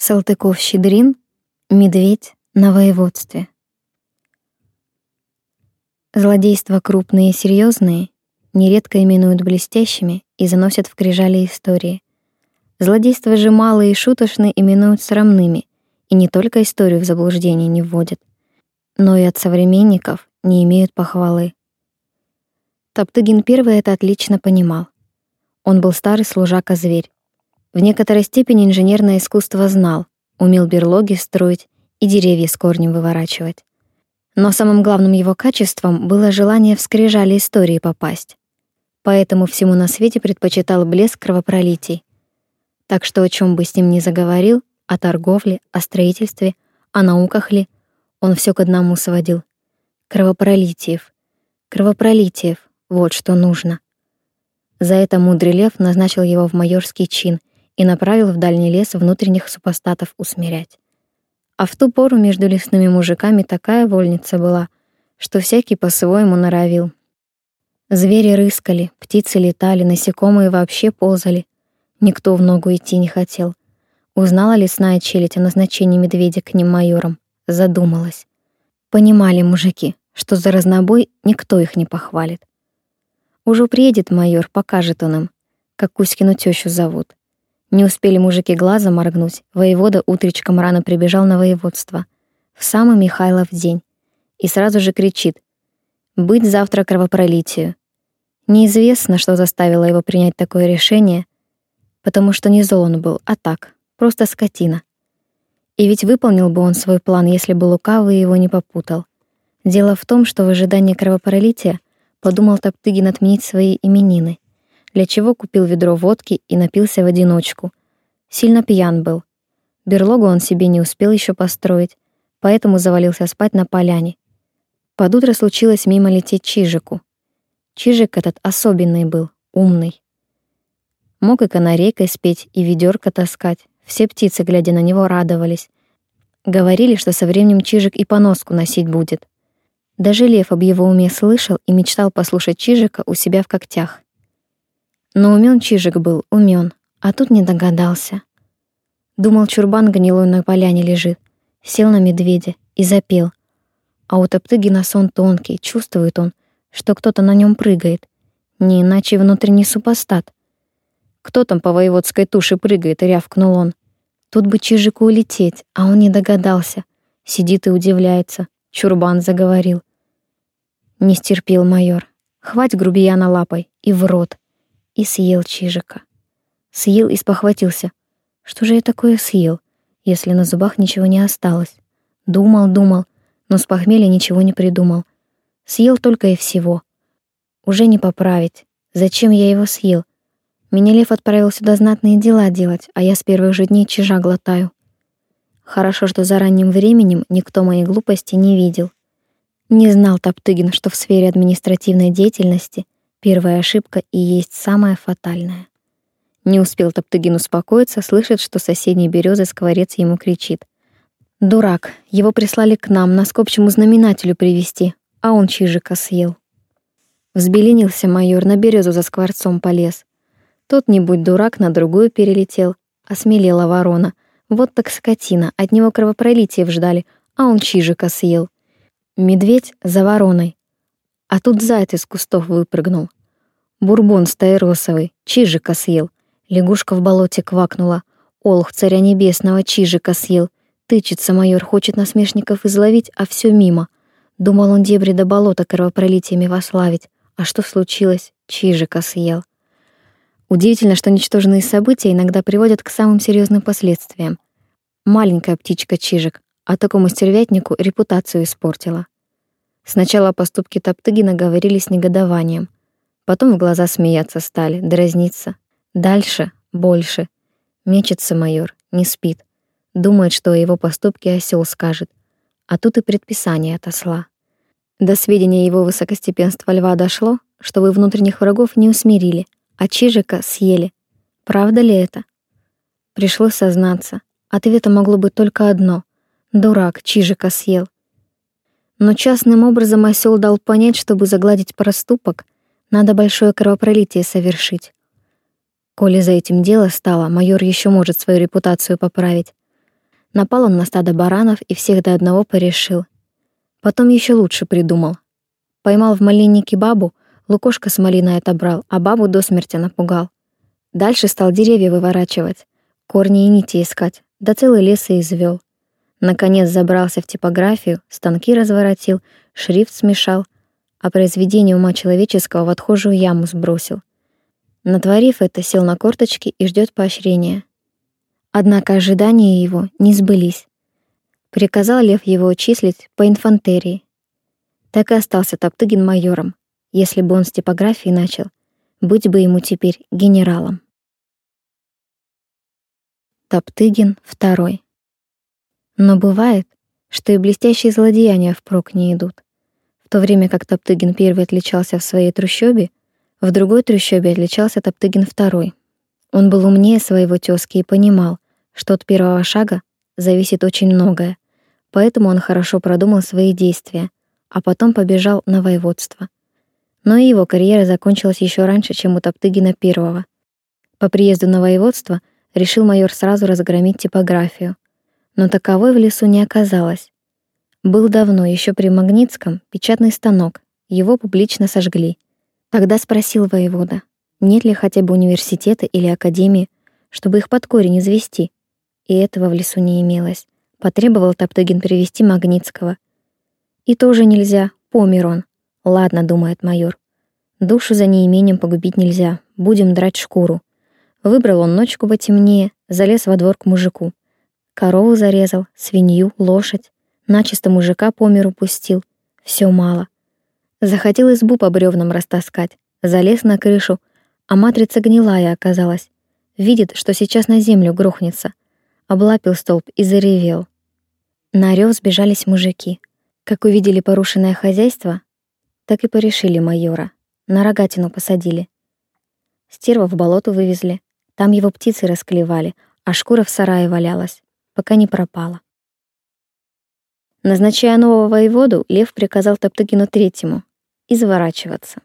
Салтыков-Щедрин. Медведь на воеводстве. Злодейства крупные и серьезные нередко именуют блестящими и заносят в крижали истории. Злодейства же малые и шуточные именуют срамными, и не только историю в заблуждение не вводят, но и от современников не имеют похвалы. Топтыгин I это отлично понимал. Он был старый служака-зверь. В некоторой степени инженерное искусство знал, умел берлоги строить и деревья с корнем выворачивать. Но самым главным его качеством было желание в скрижали истории попасть. Поэтому всему на свете предпочитал блеск кровопролитий. Так что о чем бы с ним ни заговорил, о торговле, о строительстве, о науках ли, он все к одному сводил. Кровопролитиев. Кровопролитиев, вот что нужно. За это мудрый лев назначил его в майорский чин и направил в дальний лес внутренних супостатов усмирять. А в ту пору между лесными мужиками такая вольница была, что всякий по-своему норовил. Звери рыскали, птицы летали, насекомые вообще ползали. Никто в ногу идти не хотел. Узнала лесная челядь о назначении медведя к ним майором, задумалась. Понимали мужики, что за разнобой никто их не похвалит. Уже приедет майор, покажет он им, как Кузькину тещу зовут. Не успели мужики глаза моргнуть, воевода утречком рано прибежал на воеводство, в самый Михайлов день, и сразу же кричит: «Быть завтра кровопролитию». Неизвестно, что заставило его принять такое решение, потому что не зол он был, а так, просто скотина. И ведь выполнил бы он свой план, если бы лукавый его не попутал. Дело в том, что в ожидании кровопролития подумал Топтыгин отменить свои именины, для чего купил ведро водки и напился в одиночку. Сильно пьян был. Берлогу он себе не успел еще построить, поэтому завалился спать на поляне. Под утро случилось мимо лететь Чижику. Чижик этот особенный был, умный. Мог и канарейкой спеть, и ведерко таскать. Все птицы, глядя на него, радовались. Говорили, что со временем Чижик и поноску носить будет. Даже лев об его уме слышал и мечтал послушать Чижика у себя в когтях. Но умён Чижик был, умён, а тут не догадался. Думал, чурбан гнилой на поляне лежит, сел на медведя и запел. А у Топтыгина сон тонкий, чувствует он, что кто-то на нём прыгает, не иначе внутренний супостат. «Кто там по воеводской туше прыгает?» — рявкнул он. Тут бы Чижику улететь, а он не догадался. Сидит и удивляется. Чурбан заговорил. Не стерпел майор. Хвать грубияна лапой и в рот. И съел Чижика. Съел и спохватился. Что же я такое съел, если на зубах ничего не осталось? Думал, но с похмелья ничего не придумал. Съел только и всего. Уже не поправить. Зачем я его съел? Меня лев отправил сюда знатные дела делать, а я с первых же дней чижа глотаю. Хорошо, что за ранним временем никто моей глупости не видел. Не знал Топтыгин, что в сфере административной деятельности первая ошибка и есть самая фатальная. Не успел Топтыгин успокоиться, слышит, что с соседней березы скворец ему кричит: «Дурак, его прислали к нам, нас к общему знаменателю привести, а он Чижика съел». Взбеленился майор, на березу за скворцом полез. Тот, не будь дурак, на другую перелетел. Осмелела ворона. Вот так скотина, от него кровопролитиев ждали, а он Чижика съел. Медведь за вороной. А тут заяц из кустов выпрыгнул. Бурбон стаиросовый, Чижика съел. Лягушка в болоте квакнула. Олух царя небесного Чижика съел. Тычется майор, хочет насмешников изловить, а все мимо. Думал он дебри до болота кровопролитиями вославить. А что случилось? Чижика съел. Удивительно, что ничтожные события иногда приводят к самым серьезным последствиям. Маленькая птичка Чижик, а такому стервятнику репутацию испортила. Сначала о поступке Топтыгина говорили с негодованием, потом в глаза смеяться стали, дразниться. Дальше, больше. Мечется майор, не спит. Думает, что о его поступке осел скажет. А тут и предписание отосла. До сведения его высокостепенства льва дошло, что вы внутренних врагов не усмирили, а Чижика съели. Правда ли это? Пришлось сознаться. Ответом могло быть только одно. Дурак, Чижика съел. Но частным образом осел дал понять, чтобы загладить проступок, надо большое кровопролитие совершить. Коли за этим дело стало, майор еще может свою репутацию поправить. Напал он на стадо баранов и всех до одного порешил. Потом еще лучше придумал. Поймал в малиннике бабу, лукошко с малиной отобрал, а бабу до смерти напугал. Дальше стал деревья выворачивать, корни и нити искать, да целый лес и извел. Наконец забрался в типографию, станки разворотил, шрифт смешал, а произведение ума человеческого в отхожую яму сбросил. Натворив это, сел на корточки и ждет поощрения. Однако ожидания его не сбылись. Приказал Лев его числить по инфантерии. Так и остался Топтыгин майором. Если бы он с типографии начал, быть бы ему теперь генералом. Топтыгин II. Но бывает, что и блестящие злодеяния впрок не идут. В то время как Топтыгин I отличался в своей трущобе, в другой трущобе отличался Топтыгин II. Он был умнее своего тёзки и понимал, что от первого шага зависит очень многое, поэтому он хорошо продумал свои действия, а потом побежал на воеводство. Но и его карьера закончилась еще раньше, чем у Топтыгина I. По приезду на воеводство решил майор сразу разгромить типографию, но таковой в лесу не оказалось. Был давно, еще при Магнитском, печатный станок, его публично сожгли. Тогда спросил воевода, нет ли хотя бы университета или академии, чтобы их под корень извести, и этого в лесу не имелось. Потребовал Топтыгин привести Магнитского. И тоже нельзя, помер он. Ладно, думает майор. Душу за неимением погубить нельзя, будем драть шкуру. Выбрал он ночку потемнее, залез во двор к мужику. Корову зарезал, свинью, лошадь. Начисто мужика по миру пустил. Все мало. Захотел избу по бревнам растаскать. Залез на крышу, а матрица гнилая оказалась. Видит, что сейчас на землю грохнется. Облапил столб и заревел. На рев сбежались мужики. Как увидели порушенное хозяйство, так и порешили майора. На рогатину посадили. Стерва в болото вывезли. Там его птицы расклевали, а шкура в сарае валялась, пока не пропала. Назначая нового воеводу, Лев приказал Топтыгину III изворачиваться.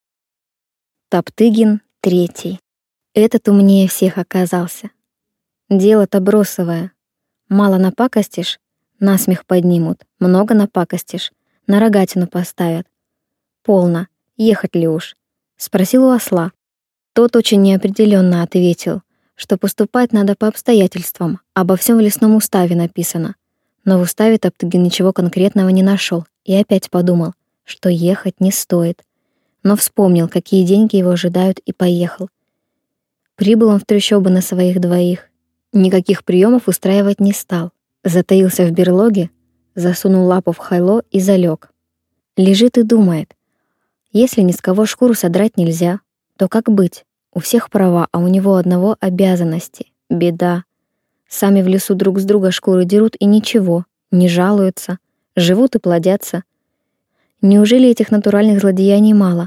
Топтыгин III. Этот умнее всех оказался. Дело-то бросовое. Мало напакостишь, насмех поднимут, много напакостишь, на рогатину поставят. Полно, ехать ли уж? Спросил у осла. Тот очень неопределенно ответил, что поступать надо по обстоятельствам, обо всем в лесном уставе написано. Но в уставе Топтыгин ничего конкретного не нашел и опять подумал, что ехать не стоит. Но вспомнил, какие деньги его ожидают, и поехал. Прибыл он в трущобы на своих двоих. Никаких приемов устраивать не стал. Затаился в берлоге, засунул лапу в хайло и залег. Лежит и думает. Если ни с кого шкуру содрать нельзя, то как быть? У всех права, а у него одного обязанности. Беда. Сами в лесу друг с друга шкуры дерут и ничего, не жалуются, живут и плодятся. Неужели этих натуральных злодеяний мало?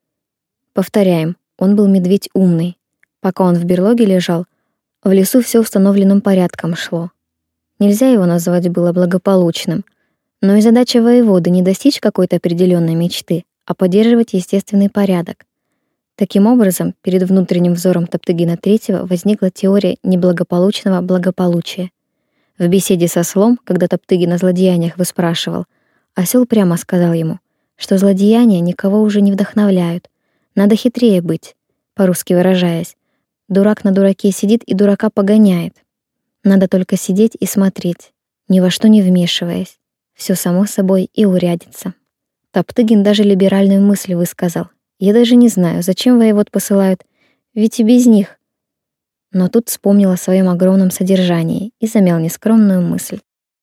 Повторяем, он был медведь умный. Пока он в берлоге лежал, в лесу все установленным порядком шло. Нельзя его назвать было благополучным, но и задача воеводы не достичь какой-то определенной мечты, а поддерживать естественный порядок. Таким образом, перед внутренним взором Топтыгина III возникла теория неблагополучного благополучия. В беседе со ослом, когда Топтыгин о злодеяниях выспрашивал, осел прямо сказал ему, что злодеяния никого уже не вдохновляют, надо хитрее быть, по-русски выражаясь. Дурак на дураке сидит и дурака погоняет. Надо только сидеть и смотреть, ни во что не вмешиваясь. Все само собой и урядится. Топтыгин даже либеральную мысль высказал. Я даже не знаю, зачем воевод посылают, ведь и без них. Но тут вспомнил о своем огромном содержании и замял нескромную мысль.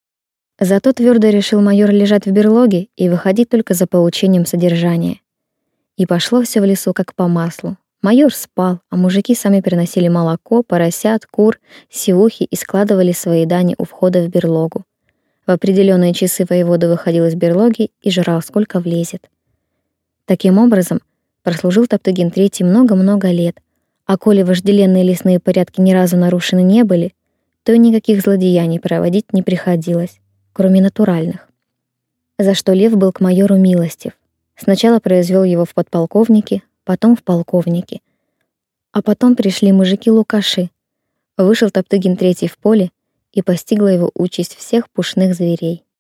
Зато твердо решил майор лежать в берлоге и выходить только за получением содержания. И пошло все в лесу как по маслу. Майор спал, а мужики сами приносили молоко, поросят, кур, сивухи и складывали свои дани у входа в берлогу. В определенные часы воевода выходил из берлоги и жрал, сколько влезет. Таким образом, прослужил Топтыгин III много-много лет, а коли вожделенные лесные порядки ни разу нарушены не были, то и никаких злодеяний проводить не приходилось, кроме натуральных. За что Лев был к майору милостив. Сначала произвел его в подполковники, потом в полковники. А потом пришли мужики-лукаши. Вышел Топтыгин III в поле и постигла его участь всех пушных зверей.